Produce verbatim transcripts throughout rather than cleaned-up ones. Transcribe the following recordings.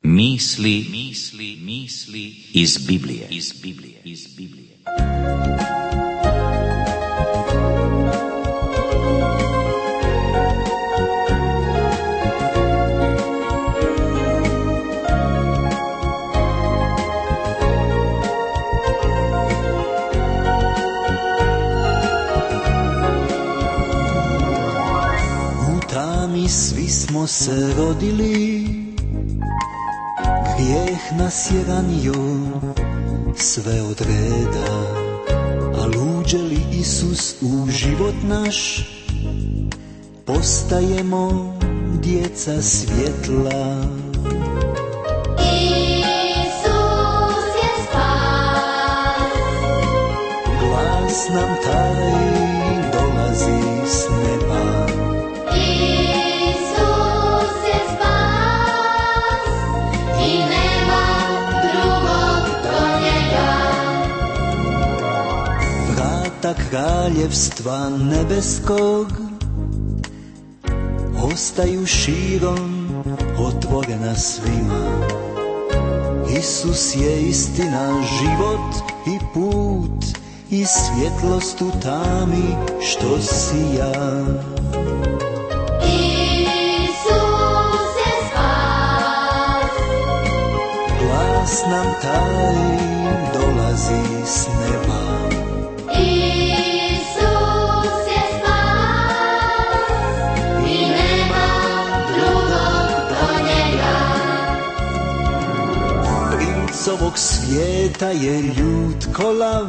Misli, misli, misli iz Biblije, iz Biblije, iz Biblije. U tami svi smo se rodili, grijeh nas je ranio sve od reda, al uđe li Isus u život naš, postajemo djeca svjetla. Isus je spas, Glas nam taj dolazi s neba. Isus je spas i nema drugog do njega. Vrata kraljevstva nebeskog ostaju širom otvorena svima. Isus je istina, život i put i svjetlost u tami što sija. Isus je spas, Glas nam taj dolazi s neba. Isus je spas i nema drugog do njega. Princ ovog svijeta je ljut kolav,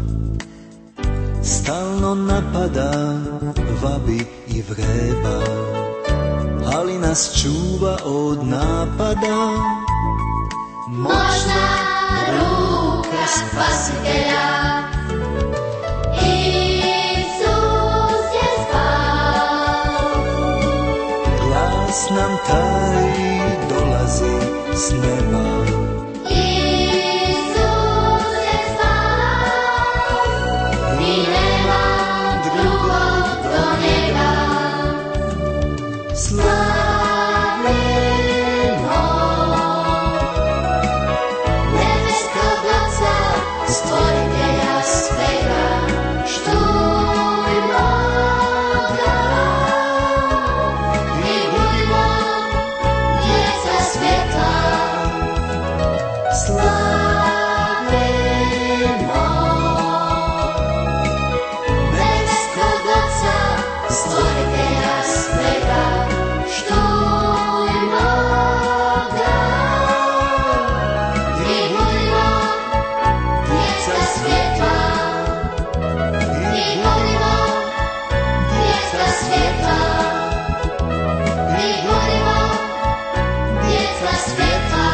stalno napada, vabi i vreba, ali nas čuva od napada Moćna ruka Spasitelja. Isus je spas, Glas nam taj dolazi s neba. Isus je spas i nema drugog do njega. Slavimo nebeskog Oca, stvoritelja svega, štujmo ga i budimo djeca svjetla. Slavimo nebeskog Oca, stvoritelja svega, štujmo ga i budimo djeca svjetla. I budimo djeca svjetla. I budimo djeca svjetla.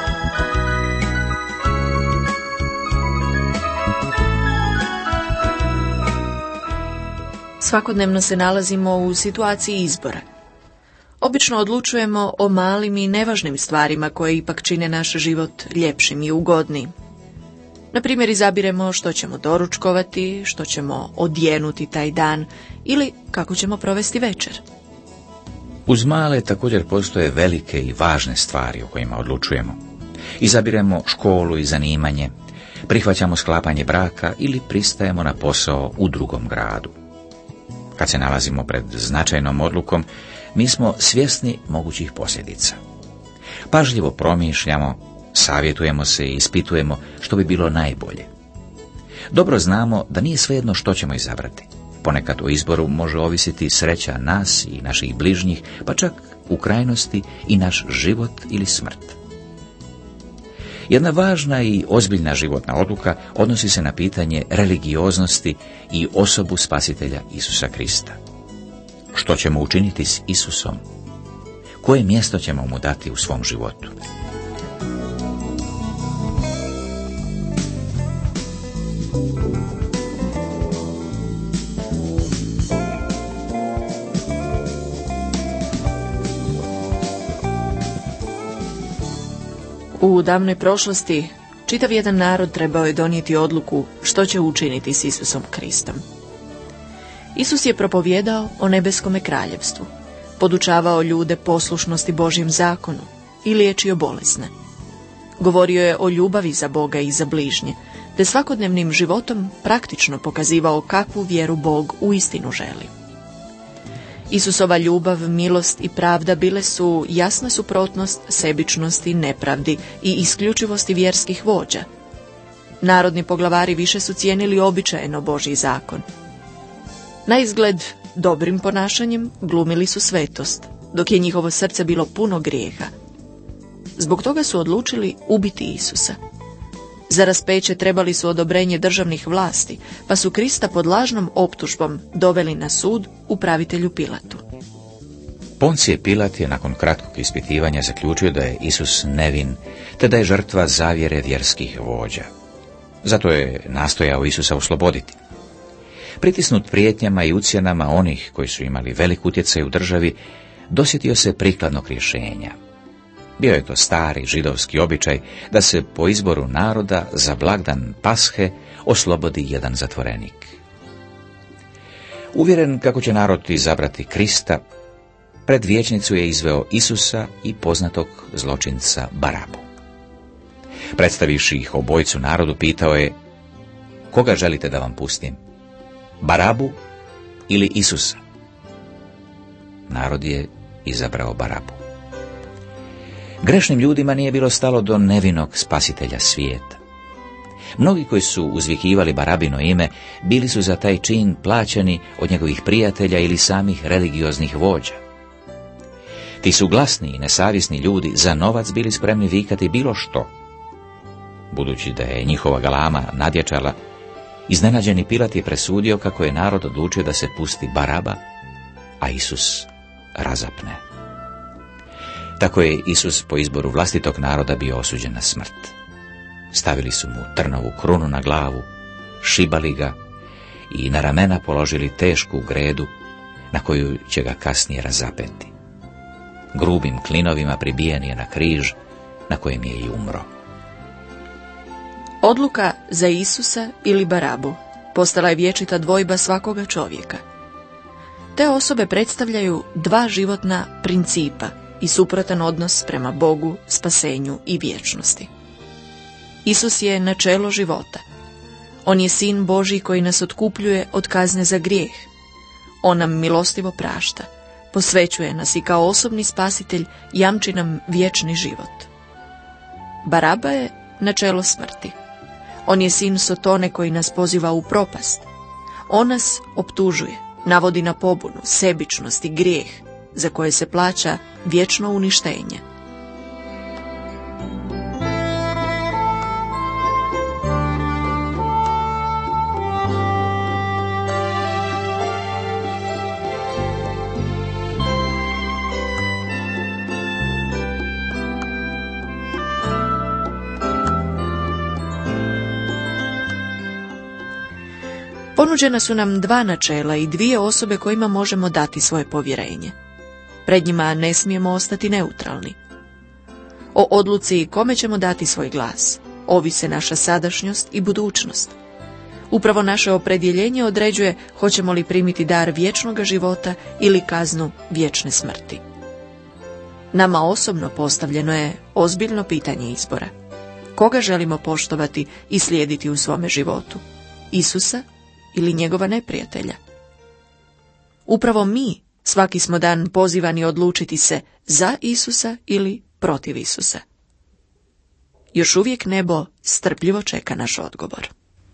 Svakodnevno se nalazimo u situaciji izbora. Obično odlučujemo o malim i nevažnim stvarima koje ipak čine naš život ljepšim i ugodnijim. Na primjer, izabiremo što ćemo doručkovati, što ćemo odjenuti taj dan ili kako ćemo provesti večer. Uz male također postoje velike i važne stvari o kojima odlučujemo. Izabiremo školu i zanimanje, prihvaćamo sklapanje braka ili pristajemo na posao u drugom gradu. Kad se nalazimo pred značajnom odlukom, mi smo svjesni mogućih posljedica. Pažljivo promišljamo, savjetujemo se i ispitujemo što bi bilo najbolje. Dobro znamo da nije svejedno što ćemo izabrati. Ponekad o izboru može ovisiti sreća nas i naših bližnjih, pa čak u krajnosti i naš život ili smrt. Jedna važna i ozbiljna životna odluka odnosi se na pitanje religioznosti i osobu Spasitelja Isusa Krista. Što ćemo učiniti s Isusom? Koje mjesto ćemo mu dati u svom životu? U davnoj prošlosti čitav jedan narod trebao je donijeti odluku što će učiniti s Isusom Kristom. Isus je propovjedao o nebeskome kraljevstvu, podučavao ljude poslušnosti Božjem zakonu i liječio bolesne. Govorio je o ljubavi za Boga i za bližnje, te svakodnevnim životom praktično pokazivao kakvu vjeru Bog uistinu želi. Isusova ljubav, milost i pravda bile su jasna suprotnost sebičnosti, nepravdi i isključivosti vjerskih vođa. Narodni poglavari više su cijenili običajno Božji zakon. Na izgled dobrim ponašanjem glumili su svetost, dok je njihovo srce bilo puno grijeha. Zbog toga su odlučili ubiti Isusa. Za raspeće trebali su odobrenje državnih vlasti, pa su Krista pod lažnom optužbom doveli na sud upravitelju Pilatu. Poncije Pilat je nakon kratkog ispitivanja zaključio da je Isus nevin, te da je žrtva zavjere vjerskih vođa. Zato je nastojao Isusa osloboditi. Pritisnut prijetnjama i ucjenama onih koji su imali velik utjecaj u državi, dosjetio se prikladnog rješenja. Bio je to stari židovski običaj da se po izboru naroda za blagdan Pashe oslobodi jedan zatvorenik. Uvjeren kako će narod izabrati Krista, pred vijećnicu je izveo Isusa i poznatog zločinca Barabu. Predstavivši ih obojcu narodu, pitao je: koga želite da vam pustim, Barabu ili Isusa? Narod je izabrao Barabu. Grešnim ljudima nije bilo stalo do nevinog spasitelja svijeta. Mnogi koji su uzvikivali Barabino ime bili su za taj čin plaćani od njegovih prijatelja ili samih religioznih vođa. Ti su glasni i nesavjesni ljudi za novac bili spremni vikati bilo što. Budući da je njihova galama nadjačala, iznenađeni Pilat je presudio kako je narod odlučio da se pusti Baraba, a Isus razapne. Tako je Isus po izboru vlastitog naroda bio osuđen na smrt. Stavili su mu trnovu krunu na glavu, šibali ga i na ramena položili tešku gredu na koju će ga kasnije razapeti. Grubim klinovima pribijen je na križ na kojem je i umro. Odluka za Isusa ili Barabu postala je vječita dvojba svakoga čovjeka. Te osobe predstavljaju dva životna principa i suprotan odnos prema Bogu, spasenju i vječnosti. Isus je načelo života. On je sin Božji koji nas otkupljuje od kazne za grijeh. On nam milostivo prašta, posvećuje nas i kao osobni spasitelj jamči nam vječni život. Baraba je načelo smrti. On je sin Sotone koji nas poziva u propast. On nas optužuje, navodi na pobunu, sebičnost i grijeh, za koje se plaća vječno uništenje. Ponuđena su nam dva načela i dvije osobe kojima možemo dati svoje povjerenje. Pred njima ne smijemo ostati neutralni. O odluci kome ćemo dati svoj glas ovise naša sadašnjost i budućnost. Upravo naše opredjeljenje određuje hoćemo li primiti dar vječnog života ili kaznu vječne smrti. Nama osobno postavljeno je ozbiljno pitanje izbora. Koga želimo poštovati i slijediti u svome životu? Isusa ili njegova neprijatelja? Upravo mi svaki smo dan pozivani odlučiti se za Isusa ili protiv Isusa. Još uvijek nebo strpljivo čeka naš odgovor.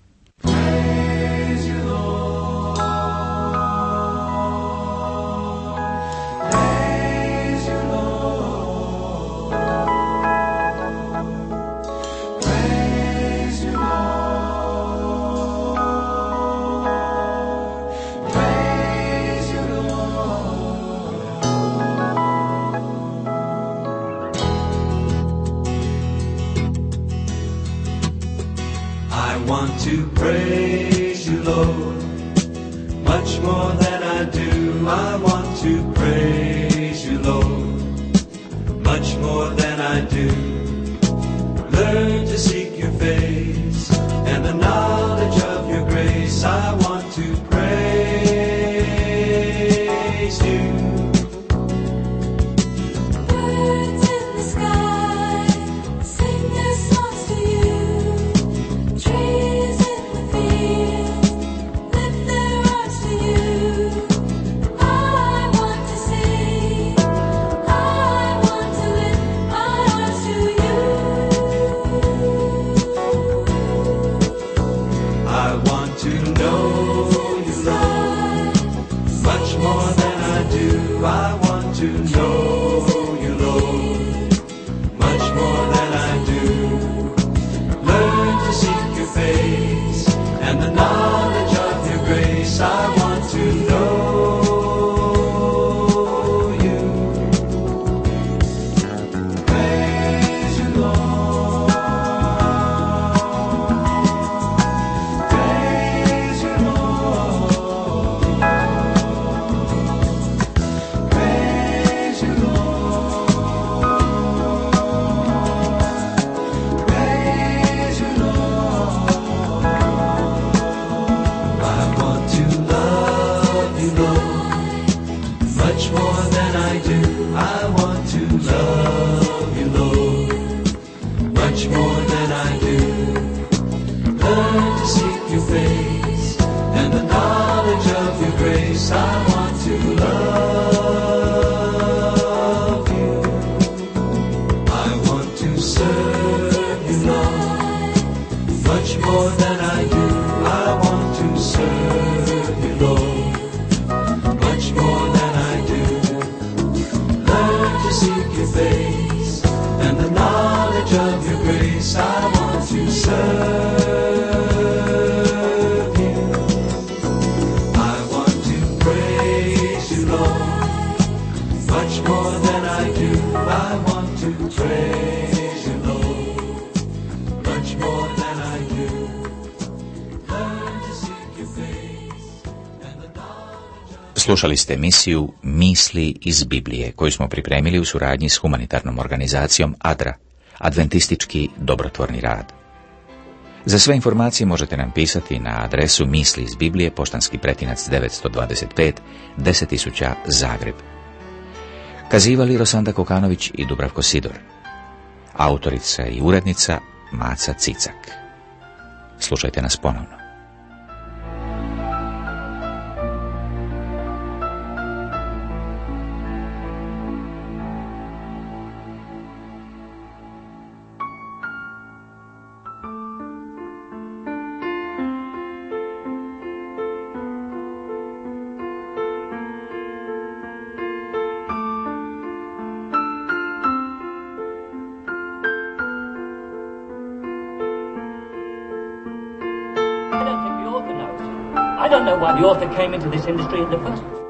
I want to praise you, Lord, much more than I do. I want to praise you, Lord, much more than I do. Learn to seek your face and the knowledge of your grace. I want to praise you. Birds in the sky sing their much more than I do. Learn to seek your face and the knowledge of your grace. I want to love you. I want to serve you, Lord, much more than I do. I want to serve you, Lord, much more than I do. Learn to seek your face and the knowledge of your grace. I want to serve you. I want to praise you, Lord, much more than I do. I want to praise you, Lord, much more than I do. Learn to seek your face and the knowledge of... Slušali ste emisiju Misli iz Biblije, koju smo pripremili u suradnji s humanitarnom organizacijom Adra, Adventistički dobrotvorni rad. Za sve informacije možete nam pisati na adresu Misli iz Biblije, poštanski pretinac devetsto dvadeset pet, deset tisuća Zagreb. Kazivali Rosanda Kokanović i Dubravko Sidor. Autorica i urednica Maca Cicak. Slušajte nas ponovno. I don't know why the author came into this industry in the first place.